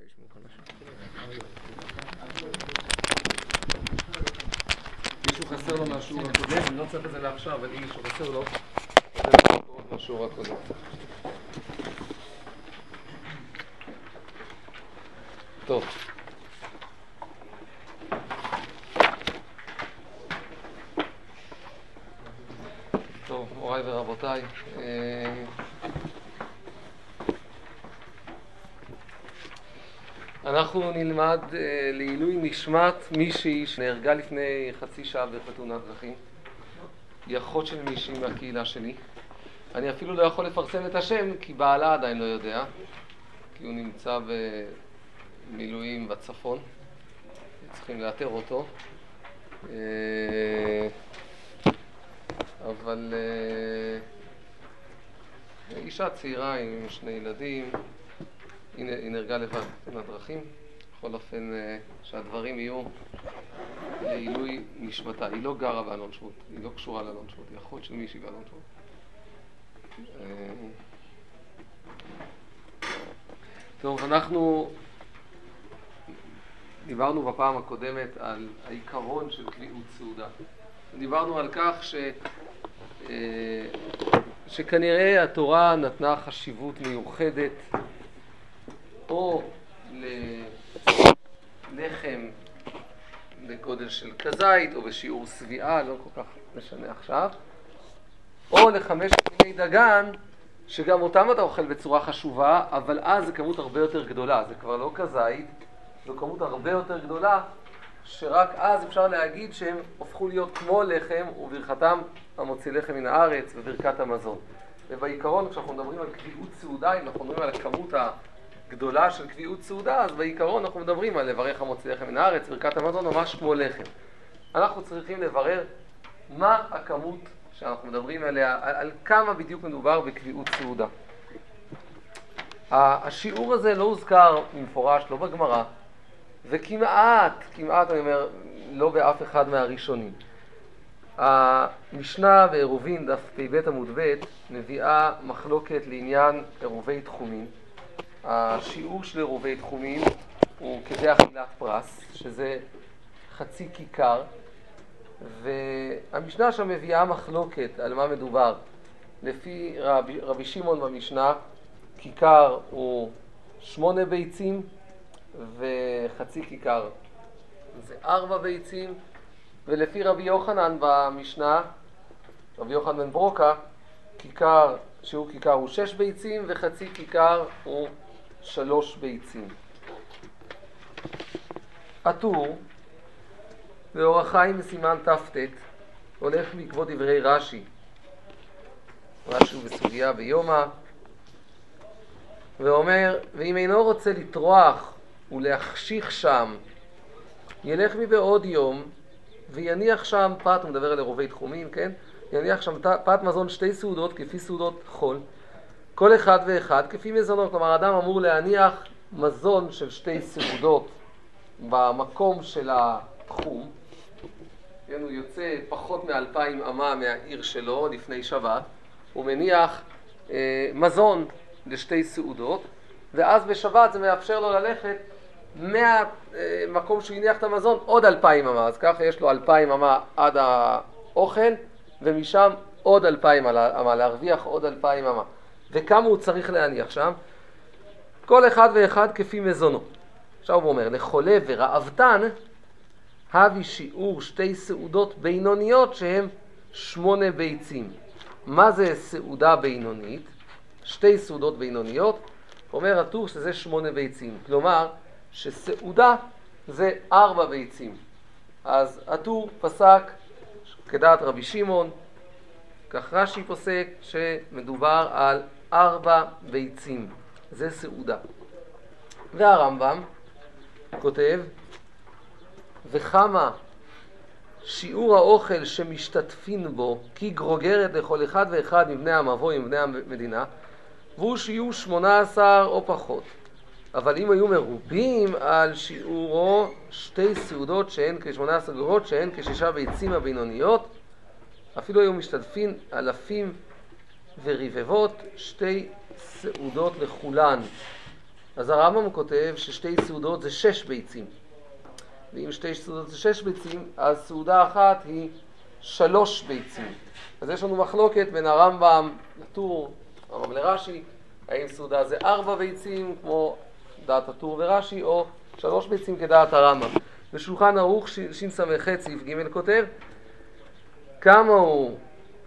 מישהו חסר לו מהשיעור הקודם, אני לא צריך את זה לעכשיו, אבל אם מישהו חסר לו, זה עוד מהשיעור הקודם. טוב. טוב, מוריי ורבותיי, אנחנו נלמד לעילוי נשמת מישהי שנהרגה לפני חצי שעה בתאונת דרכים. היא אחות של מישהי מהקהילה שלי. אני אפילו לא יכול לפרסם את השם כי בעלה עדיין לא יודע, כי הוא נמצא במילואים בצפון, צריכים לאתר אותו. אבל אישה צעירה עם 2 ילדים, היא נהרגה לבד בתאונת דרכים. בכל אופן שהדברים יהיו לעילוי נשמתה. היא לא גרה באלון שבות, היא לא קשורה לאלון שבות, היא אחות של מישהי באלון שבות. טוב, אנחנו דיברנו בפעם הקודמת על העיקרון של קביעות סעודה. דיברנו על כך שכנראה התורה נתנה חשיבות מיוחדת או ללחם בגודל של כזית או בשיעור סביעה, לא כל כך משנה עכשיו, או ל5 מיני דגן, שגם אותם אתה אוכל בצורה חשובה, אבל אז זה כמות הרבה יותר גדולה, זה כבר לא כזית, זו כמות הרבה יותר גדולה, שרק אז אפשר להגיד שהם הופכו להיות כמו לחם, וברכתם המוציא לחם מן הארץ וברכת המזון. ובעיקרון, כשאנחנו מדברים על קביעות סעודה, אם אנחנו מדברים על הכמות הגדולה של קביעות סעודה, אז בעיקרון אנחנו מדברים על לברך המוציא לחם מן הארץ, ברכת המזון, ממש כמו לחם. אנחנו צריכים לברר מה הכמות שאנחנו מדברים עליה, על כמה בדיוק מדובר בקביעות סעודה. השיעור הזה לא הוזכר במפורש, לא בגמרא, וכמעט, אני אומר, לא באף אחד מהראשונים. המשנה בעירובין, דף פ"ב עמוד ב', מביאה מחלוקת לעניין עירובי תחומים. השיעור של עירובי תחומים הוא כדי אכילת פרס, שזה חצי כיכר, והמשנה שם מביאה מחלוקת על מה מדובר. לפי רבי שמעון במשנה, כיכר הוא 8 ביצים, וחצי כיכר זה 4 ביצים, ולפי רבי יוחנן במשנה, רבי יוחנן בן ברוקה, כיכר שהוא כיכר הוא 6 ביצים, וחצי כיכר הוא 3 ביצים. הטור באור החיים בסימן ת"ט הולך בעקבות דברי רש"י. רש"י הוא בסוגיה ביומא, ואומר, ואם אינו רוצה לטרוח ולהחשיך שם, ילך מבעוד יום ויניח שם פת, הוא מדבר על עירובי תחומים, כן? יניח שם פת מזון 2 סעודות כפי סעודות חול, כל אחד ואחד כפי מזונו. כלומר, אדם אמור להניח מזון של 2 סעודות במקום של התחום. כן, הוא יוצא פחות מ2,000 אמה מהעיר שלו לפני שבת, הוא מניח מזון ל2 סעודות, ואז בשבת זה מאפשר לו ללכת מהמקום שהוא הניח את המזון עוד 2,000 אמה. אז ככה יש לו 2,000 אמה עד האוכל, ומשם עוד 2,000 אמה, להרוויח עוד 2,000 אמה. וכמה הוא צריך להניח שם? כל אחד ואחד כפי מזונו. עכשיו הוא אומר, לחולה ורעבתן, הביא שיעור 2 סעודות בינוניות שהן 8 ביצים. מה זה סעודה בינונית? 2 סעודות בינוניות, אומר הטור שזה 8 ביצים. כלומר, שסעודה זה 4 ביצים. אז הטור פסק כדעת רבי שמעון, כך רש"י פוסק שמדובר על 4 ביצים. זה סעודה. והרמב"ם כותב, וכמה שיעור האוכל שמשתתפין בו כי גרוגרת לכל אחד ואחד מבני המבוא ומבני המדינה, והוא שיעור 18 או פחות. אבל אם היו מרובים על שיעורו 2 סעודות שהן כ18 גרות, שהן כ6 ביצים הבינוניות, אפילו היו משתתפין אלפים ורבבות, 2 סעודות לכולן. אז הרמב"ם כותב ששתי סעודות זה 6 ביצים. ואם שתי סעודות זה 6 ביצים, אז סעודה אחת היא 3 ביצים. אז יש לנו מחלוקת בין הרמב"ם לטור, הרמב"ם לרש"י, האם סעודה זה 4 ביצים כמו דעת הטור ורש"י, או 3 ביצים כדעת הרמב"ם. בשולחן ערוך שס"ח סעיף ג' כותב, כמה הוא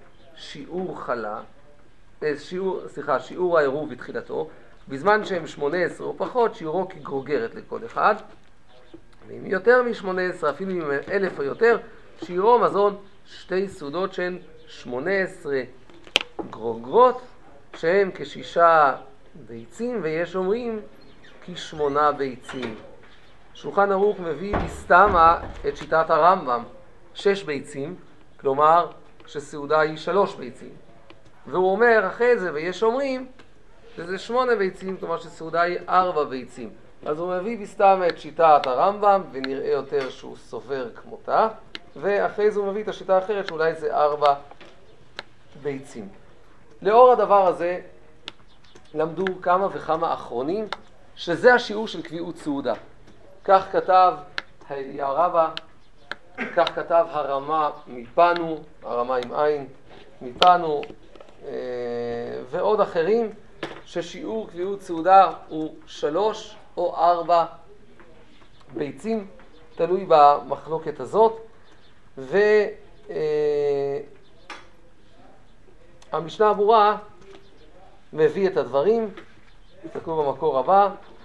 שיעור העירוב בתחילתו, בזמן שהם 18 או פחות, שיעורו כגרוגרת לכל אחד, ואם יותר מ-18, אפילו אם 1,000 או יותר, שיעורו מזון 2 סעודות שהן 18 גרוגרות, שהן כ6 ביצים, ויש אומרים כ8 ביצים. שולחן ערוך מביא מסתמה את שיטת הרמב"ם, 6 ביצים, כלומר שסעודה היא 3 ביצים. והוא אומר אחרי זה, ויש אומרים, שזה 8 ביצים, כלומר שסעודה היא 4 ביצים. אז הוא מביא בסתם את שיטת הרמב"ם, ונראה יותר שהוא סובר כמותה, ואחרי זה הוא מביא את השיטה האחרת, שאולי זה 4 ביצים. לאור הדבר הזה, למדו כמה וכמה אחרונים, שזה השיעור של קביעות סעודה. כך כתב האליהו רבא, כך כתב הרמה מפנו, הרמה עם עין, מפנו, ועוד אחרים, ששיעור קביעות סעודה הוא 3 או 4 ביצים, תלוי במחלוקת הזאת. והמשנה ברורה מביא את הדברים, תסתכלו במקור הבא,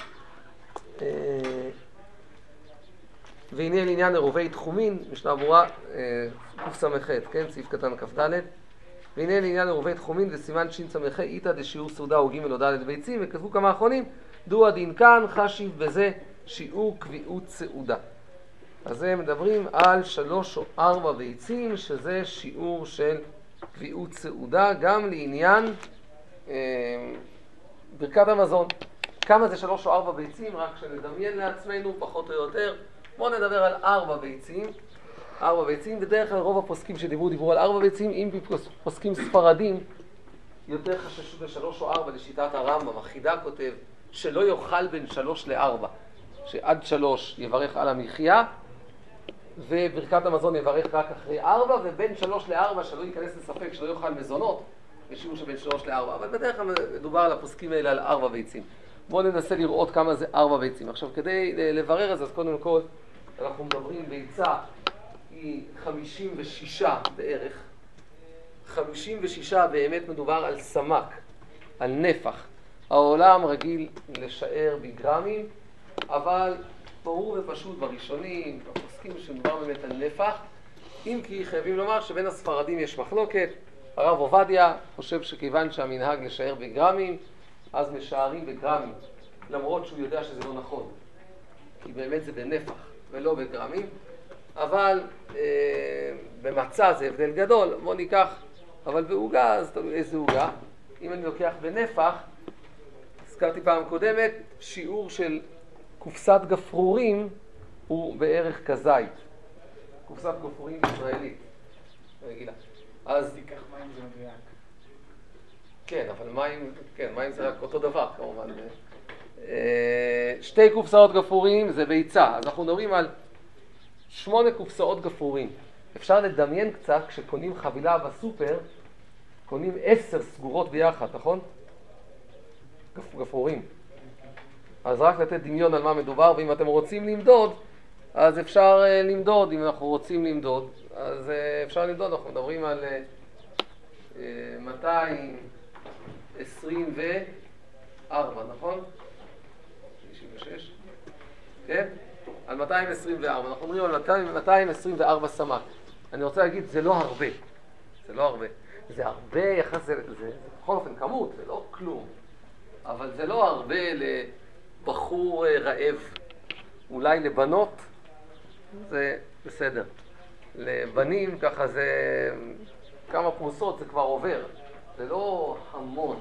והנה לעניין עירובי תחומין, משנה ברורה, קס"ח, כן, סעיף קטן כ"ד, והנה לעניין עירובי תחומין וסימן שס"ח איתא דשיעור סעודה או ג' או ד' ביצים, וכתבו כמה אחרונים, דו הדין כאן חשיב בזה שיעור קביעות סעודה. אז הם מדברים על 3 או 4 ביצים, שזה שיעור של קביעות סעודה, גם לעניין ברכת המזון. כמה זה 3 או 4 ביצים? רק שנדמיין לעצמנו פחות או יותר. בואו נדבר על 4 ביצים. 4 ביצים, בדרך כלל רוב הפוסקים שדיברו על 4 ביצים, אם פוסקים ספרדים, יותר חששו ב3 או 4 לשיטת הרמב"ם. החידה כותב שלא יאכל בין 3 ל4, שעד 3 יברך על המחיה, וברכת המזון יברך רק אחרי 4, ובין 3 ל4 שלא ייכנס לספק שלא יאכל מזונות, בשיעור שבין 3 ל4. אבל בדרך כלל מדובר על הפוסקים האלה על 4 ביצים. בואו ננסה לראות כמה זה 4 ביצים. עכשיו, כדי לברר את זה, אז קודם כל, אנחנו מדברים ביצה היא 56 בערך. 56 באמת מדובר על סמק, על נפח. העולם רגיל לשער בגרמים, אבל ברור ופשוט בראשונים, בפוסקים שמדובר באמת על נפח, אם כי חייבים לומר שבין הספרדים יש מחלוקת. הרב עובדיה חושב שכיוון שהמנהג לשער בגרמים, אז משערים בגרמים, למרות שהוא יודע שזה לא נכון, כי באמת זה בנפח ולא בגרמים. אבל במצה זה הבדל גדול. בוא ניקח, אבל בעוגה, אז תלוי איזה עוגה. אם אני לוקח בנפח, הזכרתי פעם קודמת, שיעור של קופסת גפרורים הוא בערך כזית. קופסת גפרורים ישראלית, רגילה. אז תיקח מים זה מדויק. כן, אבל מים זה רק אותו דבר כמובן. 2 קופסאות גפרורים זה ביצה, אז אנחנו מדברים על 8 קופסאות גפרורים. אפשר לדמיין קצת, כשקונים חבילה בסופר, קונים 10 סגורות ביחד, נכון? גפרורים. אז רק לתת דמיון על מה מדובר, ואם אתם רוצים למדוד, אז אפשר למדוד. אם אנחנו רוצים למדוד, אז אפשר למדוד. אנחנו מדברים על 224, נכון? 96? כן? על 224. אנחנו מדברים על 224 סמ"ק. אני רוצה להגיד, זה לא הרבה. זה לא הרבה. זה הרבה יחס, זה בכל אופן כמות, זה לא כלום. אבל זה לא הרבה לבחור רעב. אולי לבנות זה בסדר. לבנים ככה זה כמה פרוסות זה כבר עובר. זה לא המון.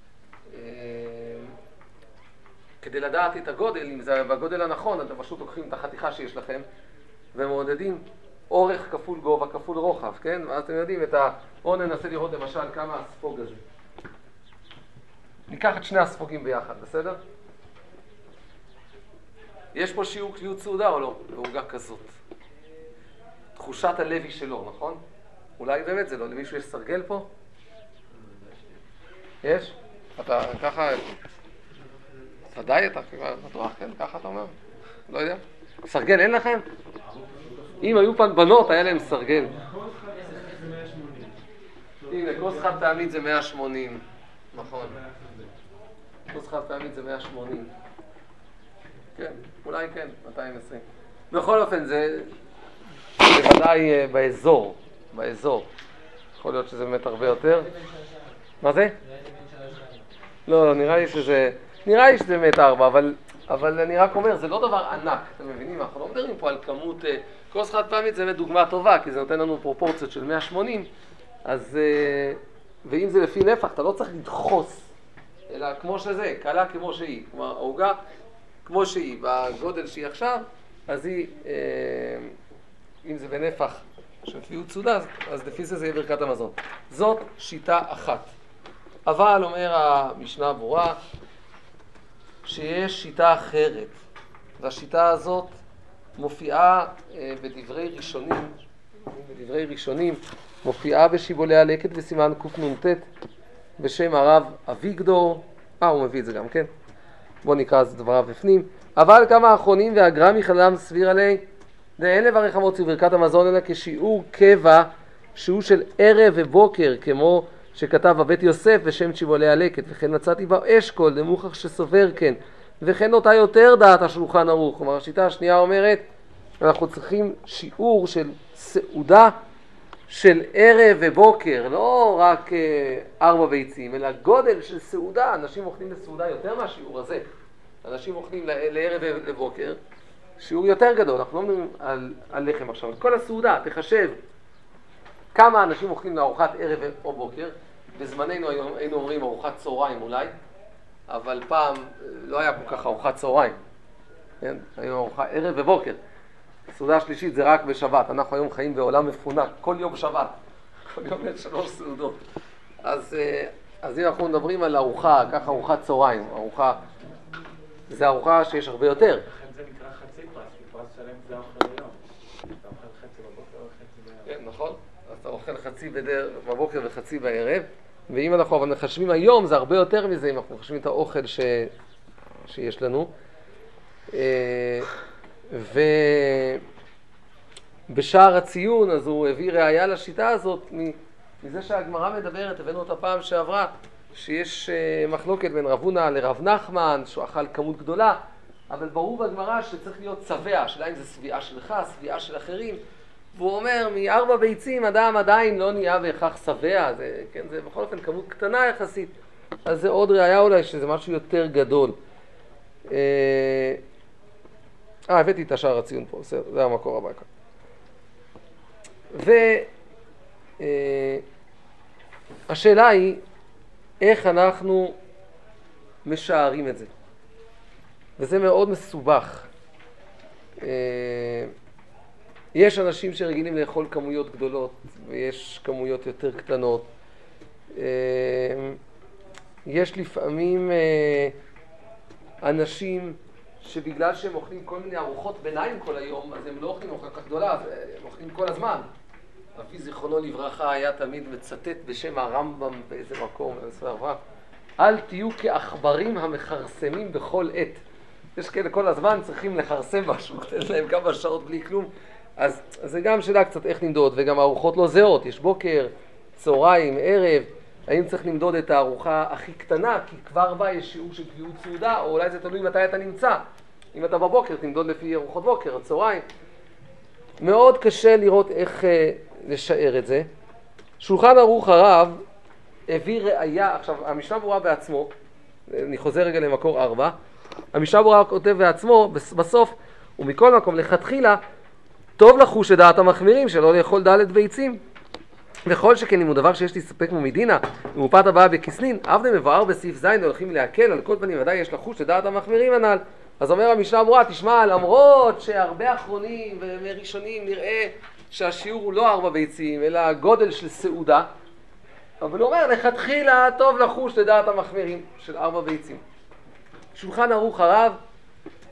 כדי לדעת את הגודל, אם זה בגודל הנכון, אתם פשוט לוקחים את החתיכה שיש לכם ומעודדים אורך כפול גובה כפול רוחב, כן? ואז אתם יודעים את בואו ננסה לראות למשל כמה הספוג הזה. ניקח את 2 הספוגים ביחד, בסדר? יש פה שיעור קביעות סעודה או לא? בעוגה כזאת. תחושת הלוי שלו, נכון? אולי באמת זה לא, למישהו יש סרגל פה? יש? אתה ככה... ודאי אתה בטוח, כן? ככה אתה אומר? לא יודע. סרגל אין לכם? אם היו פעם בנות, היה להם סרגל. הנה, כוס חד פעמית זה 180. נכון. כוס חד פעמית זה 180. כן, אולי כן, 220. בכל אופן, זה בוודאי באזור. יכול להיות שזה באמת הרבה יותר. מה זה? לא, נראה לי שזה באמת 4, אבל אני רק אומר, זה לא דבר ענק, אתם מבינים? אנחנו לא מדברים פה על כמות... כוס חד פעמית זה באמת דוגמה טובה, כי זה נותן לנו פרופורציות של 180, אז... ואם זה לפי נפח, אתה לא צריך לדחוס, אלא כמו שזה, קלה כמו שהיא. כלומר, העוגה כמו שהיא, בגודל שהיא עכשיו, אז היא... אם זה בנפח של קביעות סעודה, אז לפי זה יהיה ברכת המזון. זאת שיטה אחת. אבל אומר המשנה ברורה שיש שיטה אחרת, והשיטה הזאת מופיעה בדברי ראשונים, מופיעה בשיבולי הלקט וסימן קנ"ט בשם הרב אביגדור, הוא מביא את זה גם, כן? בואו נקרא את דבריו בפנים. אבל כמה האחרונים והגרם יכלם סביר עלי, ואין לברך המוציא ברכת המזון אלא כשיעור קבע שהוא של ערב ובוקר, כמו שכתב בבית יוסף בשם שיבולי הלקט, וכן מצאתי באשכול למוכח שסובר כן, וכן אותה יותר דעת השולחן ערוך. כלומר, השיטה השנייה אומרת, אנחנו צריכים שיעור של סעודה של ערב ובוקר, לא רק 4 ביצים, אלא גודל של סעודה. אנשים אוכלים לסעודה יותר מהשיעור הזה. אנשים אוכלים לערב ובוקר, שיעור יותר גדול. אנחנו לא מדברים על לחם עכשיו. כל הסעודה, תחשב כמה אנשים אוכלים לארוחת ערב או בוקר. בזמננו היינו אומרים ארוחת צהריים אולי, אבל פעם לא היה כל כך ארוחת צהריים. כן? היום ארוחת ערב ובוקר. סעודה שלישית זה רק בשבת. אנחנו היום חיים בעולם מפונק, כל יום שבת. כל יום יש 3 סעודות. אז אם אנחנו מדברים על ארוחה, ככה ארוחת צהריים, זה ארוחה שיש הרבה יותר. לכן זה נקרא חצי פרס, כי פרס שלם זה אוכל היום. אתה אוכל חצי בבוקר או חצי בערב. כן, נכון. אז אתה אוכל חצי בבוקר וחצי בערב. ואם אנחנו אבל מחשבים היום, זה הרבה יותר מזה, אם אנחנו מחשבים את האוכל שיש לנו. ובשער הציון, אז הוא הביא ראיה לשיטה הזאת, מזה שהגמרא מדברת, הבאנו אותה פעם שעברה, שיש מחלוקת בין רב הונא לרב נחמן, שהוא אכל כמות גדולה, אבל ברור בגמרא שצריך להיות צבע, השאלה אם זה שביעה שלך, שביעה של אחרים, והוא אומר, מ4 ביצים אדם עדיין לא נהיה בהכרח שבע, זה בכל אופן כמות קטנה יחסית, אז זה עוד ראיה אולי שזה משהו יותר גדול. הבאתי את השער הציון פה, זה המקור הבא כאן. והשאלה היא, איך אנחנו משערים את זה? וזה מאוד מסובך. יש אנשים שרגילים לאכול כמויות גדולות, ויש כמויות יותר קטנות. יש לפעמים אנשים שבגלל שהם אוכלים כל מיני ארוחות ביניים כל היום, אז הם לא אוכלים ארוחה כך גדולה, הם אוכלים כל הזמן. אבי זיכרונו לברכה היה תמיד מצטט בשם הרמב"ם באיזה מקום, אל תהיו כעכברים המחרסמים בכל עת. יש כאלה כל הזמן צריכים לחרסם משהו, תן להם כמה שעות בלי כלום. אז זה גם שאלה קצת איך למדוד, וגם הארוחות לא זהות, יש בוקר, צהריים, ערב. האם צריך למדוד את הארוחה הכי קטנה, כי כבר בה יש שיעור של קביעות סעודה, או אולי זה תלוי מתי אתה נמצא. אם אתה בבוקר, תמדוד לפי ארוחות בוקר, הצהריים. מאוד קשה לראות איך לשער את זה. שולחן ערוך הרב הביא ראיה, עכשיו המשנה ברורה בעצמו, אני חוזר רגע למקור 4, המשנה ברורה כותב בעצמו, בסוף, ומכל מקום לכתחילה, טוב לחוש את דעת המחמירים שלא לאכול ד' ביצים. וכל שכן אם הוא דבר שיש להסתפק ממדינה, ומופת הבאה בכסנין, עבדה מבואר בסעיף זין הולכים להקל, על כל פנים ודאי יש לחוש את דעת המחמירים הנ"ל. אז אומר המשנה ברורה, תשמע, למרות שהרבה אחרונים וראשונים נראה שהשיעור הוא לא 4 ביצים, אלא גודל של סעודה, אבל הוא אומר, לכתחילה טוב לחוש לדעת המחמירים של 4 ביצים. שולחן ערוך הרב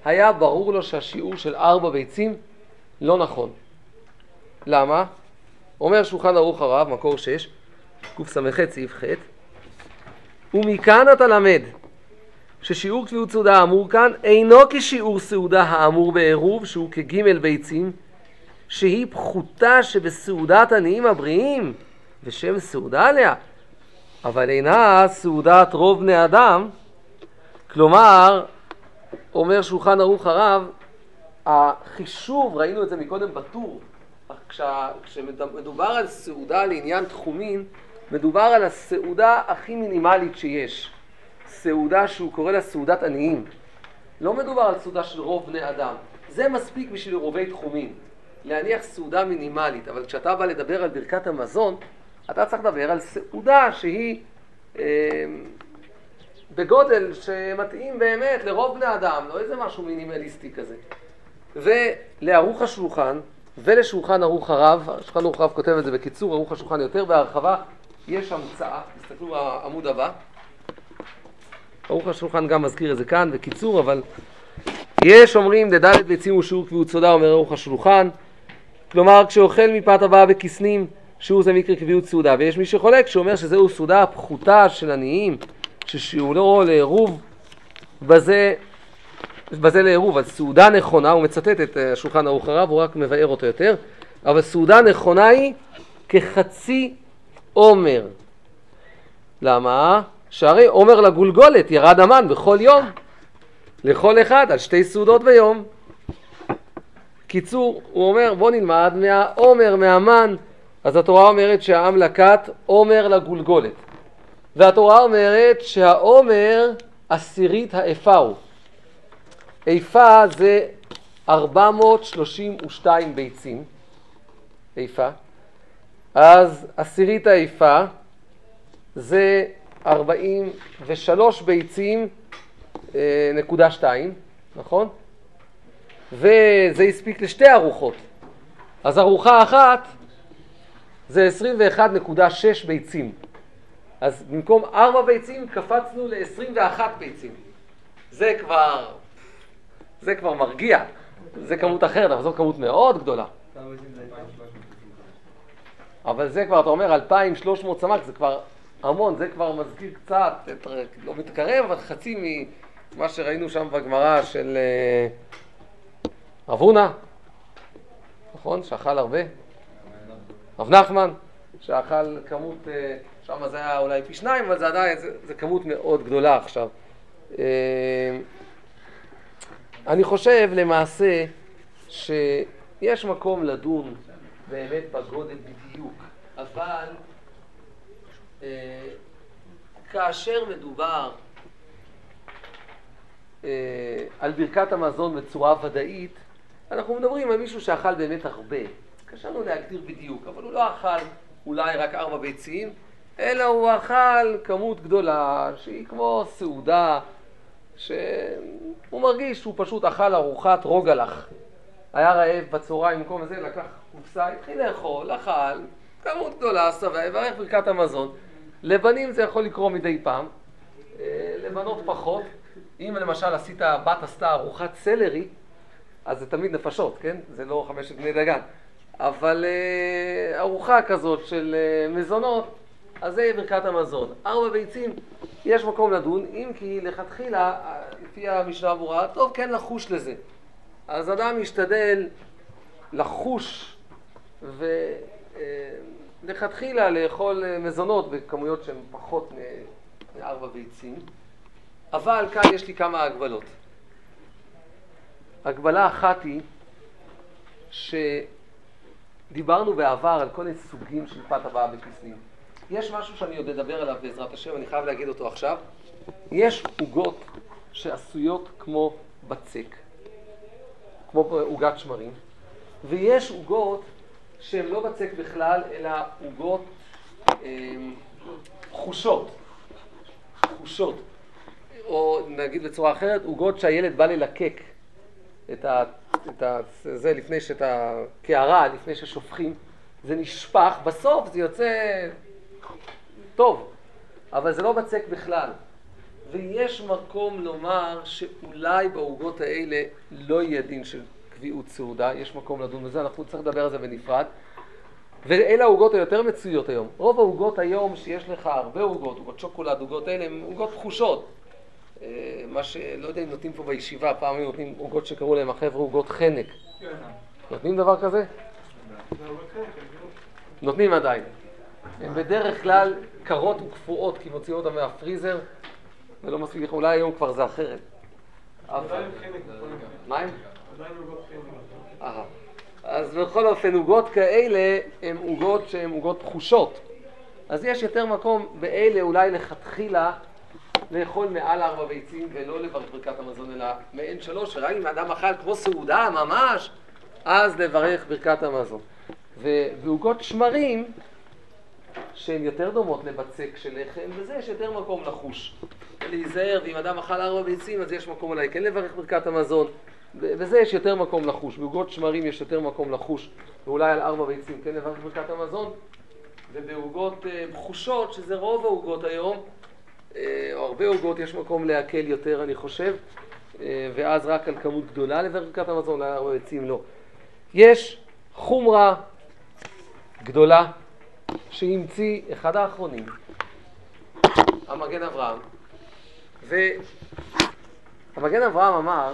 היה ברור לו שהשיעור של 4 ביצים לא נכון. למה? אומר שולחן ערוך הרב, מקור 6, קס"ח סעיף ח', ומכאן אתה למד ששיעור קביעות סעודה האמור כאן אינו כשיעור סעודה האמור בעירוב, שהוא כג' ביצים, שהיא פחותה שבסעודת עניים הבריאים ושם סעודה עליה, אבל אינה סעודת רוב בני אדם. כלומר, אומר שולחן ערוך הרב, החישוב, ראינו את זה מקודם בטור, כשמדובר על סעודה לעניין תחומין, מדובר על הסעודה הכי מינימלית שיש, סעודה שהוא קורא לה סעודת עניים. לא מדובר על סעודה של רוב בני אדם, זה מספיק בשביל רובי תחומין, להניח סעודה מינימלית. אבל כשאתה בא לדבר על ברכת המזון, אתה צריך לדבר על סעודה שהיא בגודל שמתאים באמת לרוב בני אדם, לא איזה משהו מינימליסטי כזה. ולערוך השולחן ולשולחן ערוך הרב, שולחן ערוך הרב כותב את זה בקיצור, ערוך השולחן יותר בהרחבה, יש המצאה, תסתכלו בעמוד הבא, ערוך השולחן גם מזכיר את זה כאן בקיצור, אבל יש אומרים ד' ביצים הוא שיעור קביעות סעודה, אומר ערוך השולחן, כלומר כשאוכל מפת הבאה בכסנים, שיעור זה מקרה קביעות סעודה, ויש מי שחולק שאומר שזהו סעודה הפחותה של עניים, ששיעורו לעירוב בזה לעירוב. אז סעודה נכונה, הוא מצטט את שולחן ערוך הרב, הוא רק מבאר אותו יותר, אבל סעודה נכונה היא כחצי עומר. למה? שהרי עומר לגולגולת ירד המן בכל יום, לכל אחד על 2 סעודות ביום. קיצור, הוא אומר בוא נלמד מהעומר, מהמן. אז התורה אומרת שהעם לקט עומר לגולגולת, והתורה אומרת שהעומר 10 האיפה הוא. איפה זה 432 ביצים, איפה. אז 10 האיפה זה 43 ביצים נקודה 2, נכון? וזה הספיק ל2 ארוחות. אז ארוחה אחת זה 21.6 ביצים. אז במקום 4 ביצים קפצנו ל21 ביצים. זה כבר מרגיע. זה כמות אחרת, אבל זו כמות מאוד גדולה. אבל זה כבר, אתה אומר, 2,300 סמ"ק, זה כבר המון, זה כבר מזכיר קצת, לא מתקרב, אבל חצי ממה שראינו שם בגמרא של רב הונא, נכון? שאכל הרבה. רב נחמן, שאכל כמות, שם זה היה אולי פי 2, אבל זה עדיין, זה כמות מאוד גדולה עכשיו. אני חושב למעשה שיש מקום לדון באמת בגודל בדיוק, אבל כאשר מדובר על ברכת המזון בצורה ודאית, אנחנו מדברים על מישהו שאכל באמת הרבה. קשה לנו להגדיר בדיוק, אבל הוא לא אכל אולי רק 4 ביצים, אלא הוא אכל כמות גדולה שהיא כמו סעודה, שהוא מרגיש שהוא פשוט אכל ארוחת רוגלח. היה רעב בצהריים, במקום הזה לקח קופסה, התחיל לאכול, אכל כמות גדולה, שבע, יברך ברכת המזון. לבנים זה יכול לקרות מדי פעם, לבנות פחות. אם למשל בת עשתה ארוחת סלרי, אז זה תמיד נפשות, כן? זה לא 5 בני דגן. אבל ארוחה כזאת של מזונות, אז זה ברכת המזון. 4 ביצים, יש מקום לדון, אם כי לכתחילה, לפי המשנה ברורה, טוב כן לחוש לזה. אז אדם ישתדל לחוש ולכתחילה לאכול מזונות בכמויות שהן פחות מ4 ביצים. אבל כאן יש לי כמה הגבלות. הגבלה אחת היא שדיברנו בעבר על כל מיני סוגים של פת הבאה בכסנים. יש משהו שאני עוד אדבר עליו בעזרת השם, אני חייב להגיד אותו עכשיו. יש עוגות שעשויות כמו בצק, כמו עוגת שמרים, ויש עוגות שהן לא בצק בכלל, אלא עוגות חושות. או נגיד בצורה אחרת, עוגות שהילד בא ללקק זה לפני הקערה, לפני ששופכים, זה נשפך, בסוף זה יוצא טוב, אבל זה לא בצק בכלל. ויש מקום לומר שאולי בעוגות האלה לא יהיה דין של קביעות סעודה, יש מקום לדון בזה, אנחנו צריך לדבר על זה בנפרד. ואלה העוגות היותר מצויות היום. רוב העוגות היום שיש לך הרבה עוגות, עוגות שוקולד, עוגות אלה, הן עוגות תחושות. מה שלא יודע אם נותנים פה בישיבה, פעם הם נותנים עוגות שקראו להם החבר'ה עוגות חנק. נותנים דבר כזה? נותנים עדיין. הן בדרך כלל קרות וקפואות כי מוציאים אותם מהפריזר ולא מספיק, אולי היום כבר זה אחרת. עדיין חנק. מה הם? עדיין עוגות חנק. אז בכל אופן, עוגות כאלה הן עוגות שהן עוגות תחושות. אז יש יותר מקום באלה אולי לכתחילה לאכול מעל 4 ביצים ולא לברך ברכת המזון אלא מעין 3, ורק אם האדם אכל כמו סעודה ממש, אז לברך ברכת המזון. ועוגות שמרים שהן יותר דומות לבצק של לחם, וזה יש יותר מקום לחוש. להיזהר, ואם אדם אכל 4 ביצים אז יש מקום אולי כן לברך ברכת המזון, וזה יש יותר מקום לחוש. בעוגות שמרים יש יותר מקום לחוש, ואולי על 4 ביצים כן לברך ברכת המזון. ובעוגות בחושות, שזה רוב העוגות היום, או הרבה עוגות, יש מקום להקל יותר אני חושב, ואז רק על כמות גדולה לברך ברכת המזון, אולי 4 ביצים לא. יש חומרה גדולה שהמציא אחד האחרונים, המגן אברהם. והמגן אברהם אמר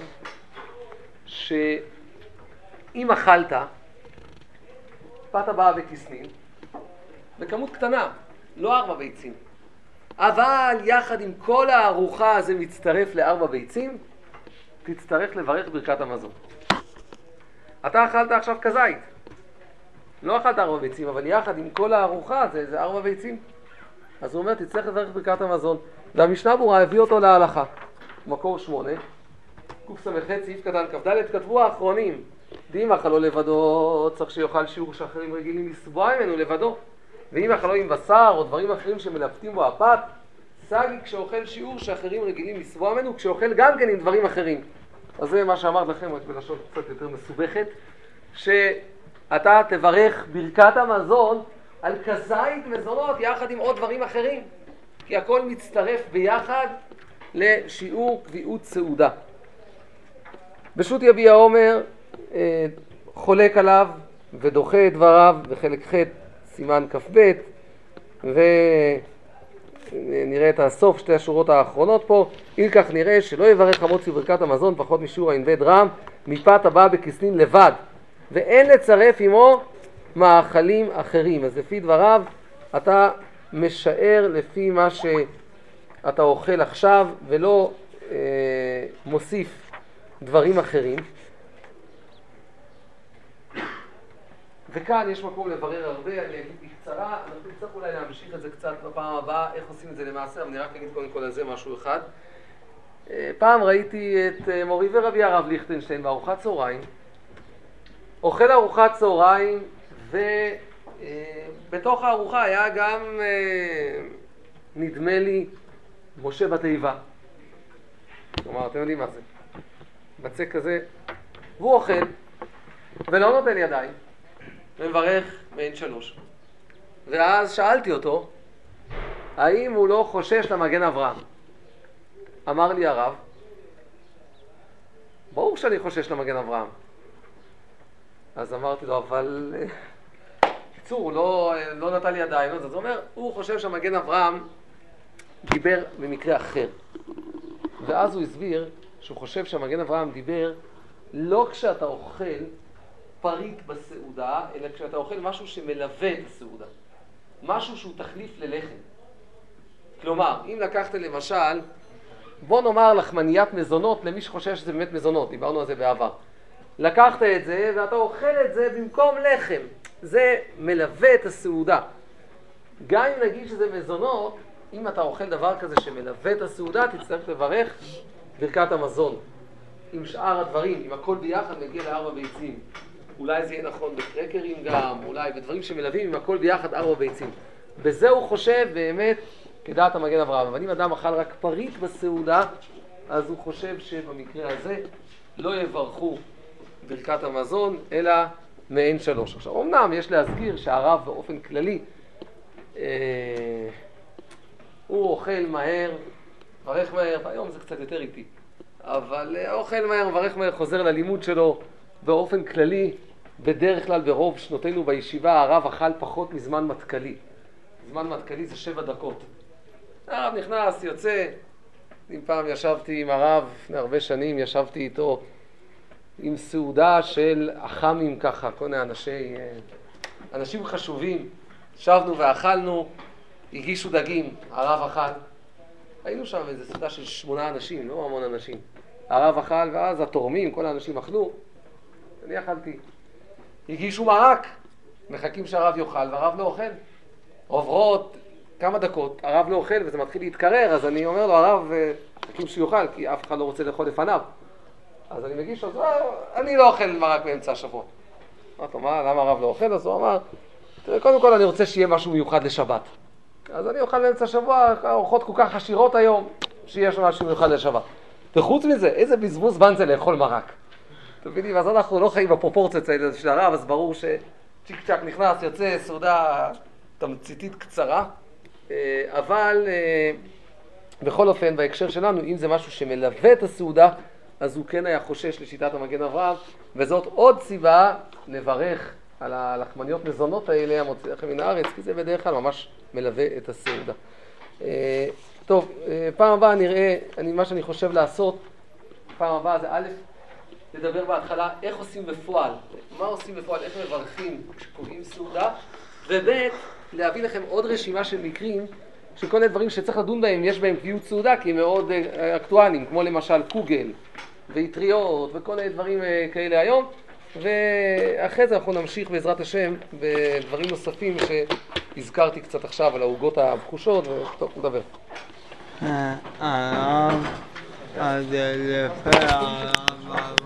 שאם אכלת פת הבאה בכסנין בכמות קטנה, לא 4 ביצים, אבל יחד עם כל הארוחה זה מצטרף ל4 ביצים, תצטרך לברך ברכת המזון. אתה אכלת עכשיו כזית, לא אכלת 4 ביצים, אבל יחד עם כל הארוחה זה 4 ביצים. אז הוא אומר, תצטרך לברך ברכת המזון. והמשנה ברורה הביא אותו להלכה. מקור 8, קס"ח, סעיף קטן כ"ד, כתבו האחרונים, דאם אכלו לבדו, צריך שיאכל שיעור שאחרים רגילים לסבוע ממנו לבדו. ואם אכלו עם בשר או דברים אחרים שמלפתים בו הפת, סגי כשאוכל שיעור שאחרים רגילים לסבוע ממנו, כשאוכל גם כן עם דברים אחרים. אז זה מה שאמרת לכם, רק בלשון קצת יותר מסובכת, שאתה תברך ברכת המזון על כזית מזונות יחד עם עוד דברים אחרים, כי הכל מצטרף ביחד לשיעור קביעות סעודה. בשו"ת יביע אומר חולק עליו ודוחה את דבריו בחלק ח' סימן כ"ב, ונראה את הסוף, 2 השורות האחרונות פה. אם כך נראה שלא יברך המוציא ברכת המזון פחות משיעור ע"ב רם מפת הבאה בכסנין לבד, ואין לצרף עמו מאכלים אחרים. אז לפי דבריו אתה משער לפי מה שאתה אוכל עכשיו ולא מוסיף דברים אחרים. וכאן יש מקום לברר הרבה, אני אגיד בקצרה, אנחנו נצטרך אולי להמשיך את זה קצת בפעם הבאה, איך עושים את זה למעשה, אבל אני רק אגיד קודם כל על זה משהו אחד. פעם ראיתי את מורי ורבי הרב ליכטנשטיין בארוחת צהריים, אוכל ארוחת צהריים, ובתוך הארוחה היה גם, נדמה לי, משה בתיבה. כלומר, אתם יודעים מה זה. בצק כזה, והוא אוכל, ולא נוטל ידיים, ומברך מעין 3. ואז שאלתי אותו, האם הוא לא חושש למגן אברהם? אמר לי הרב, ברור שאני חושש למגן אברהם. אז אמרתי לו, אבל קיצור, הוא לא נטל ידיים. אז הוא אומר, הוא חושב שהמגן אברהם דיבר במקרה אחר. ואז הוא הסביר שהוא חושב שהמגן אברהם דיבר לא כשאתה אוכל פריט בסעודה, אלא כשאתה אוכל משהו שמלווה את הסעודה. משהו שהוא תחליף ללחם. כלומר, אם לקחת למשל, בוא נאמר לחמניית מזונות למי שחושב שזה באמת מזונות, דיברנו על זה בעבר. לקחת את זה ואתה אוכל את זה במקום לחם. זה מלווה את הסעודה. גם אם נגיד שזה מזונות, אם אתה אוכל דבר כזה שמלווה את הסעודה, תצטרך לברך ברכת המזון. עם שאר הדברים, אם הכל ביחד מגיע ל4 ביצים. אולי זה יהיה נכון בקרקרים גם, אולי בדברים שמלווים עם הכל ביחד 4 ביצים. בזה הוא חושב באמת כדעת המגן אברהם. אבל אם אדם אכל רק פריט בסעודה, אז הוא חושב שבמקרה הזה לא יברכו ברכת המזון, אלא מעין 3. עכשיו, אמנם יש להזכיר שהרב באופן כללי, הוא אוכל מהר, מברך מהר, והיום זה קצת יותר איטי. אבל אוכל מהר, מברך מהר, חוזר ללימוד שלו באופן כללי. בדרך כלל ברוב שנותינו בישיבה הרב אכל פחות מזמן מתכלי. זמן מתכלי זה 7 דקות. הרב נכנס, יוצא. אם פעם ישבתי עם הרב, לפני הרבה שנים ישבתי איתו עם סעודה של החמים ככה, כל מיני אנשים חשובים. ישבנו ואכלנו, הגישו דגים, הרב אכל. היינו שם איזו סעודה של 8 אנשים, לא המון אנשים. הרב אכל ואז התורמים, כל האנשים אכלו. אני אכלתי. הגישו מרק, מחכים שהרב יאכל והרב לא אוכל. עוברות כמה דקות, הרב לא אוכל וזה מתחיל להתקרר, אז אני אומר לו, הרב, מחכים שהוא יאכל, כי אף אחד לא רוצה לאכול לפניו. אז אני מגיש לו, אני לא אוכל מרק באמצע השבוע. אמרתי לו, למה הרב לא אוכל? אז הוא אמר, קודם כל אני רוצה שיהיה משהו מיוחד לשבת. אז אני אוכל באמצע השבוע, ארוחות כל כך עשירות היום, שיהיה שם משהו מיוחד לשבת. וחוץ מזה, איזה בזבוז זמן זה לאכול מרק. אתם מבינים, אז אנחנו לא חיים בפרופורציות האלה של הרב, אז ברור שצ'יק צ'ק נכנס, יוצא, סעודה תמציתית קצרה. אבל בכל אופן, בהקשר שלנו, אם זה משהו שמלווה את הסעודה, אז הוא כן היה חושש לשיטת המגן אברהם, וזאת עוד סיבה לברך על הלחמניות מזונות האלה, המוציא לכם מן הארץ, כי זה בדרך כלל ממש מלווה את הסעודה. טוב, פעם הבאה נראה, מה שאני חושב לעשות, פעם הבאה זה א', לדבר בהתחלה איך עושים בפועל, מה עושים בפועל, איך מברכים כשקובעים סעודה, וב' להביא לכם עוד רשימה של מקרים, של כל מיני דברים שצריך לדון בהם, יש בהם קביעות סעודה, כי הם מאוד אקטואליים, כמו למשל קוגל ויטריות וכל מיני דברים כאלה היום, ואחרי זה אנחנו נמשיך בעזרת השם בדברים נוספים שהזכרתי קצת עכשיו על העוגות הבחושות, וטוב, נדבר. אז לפי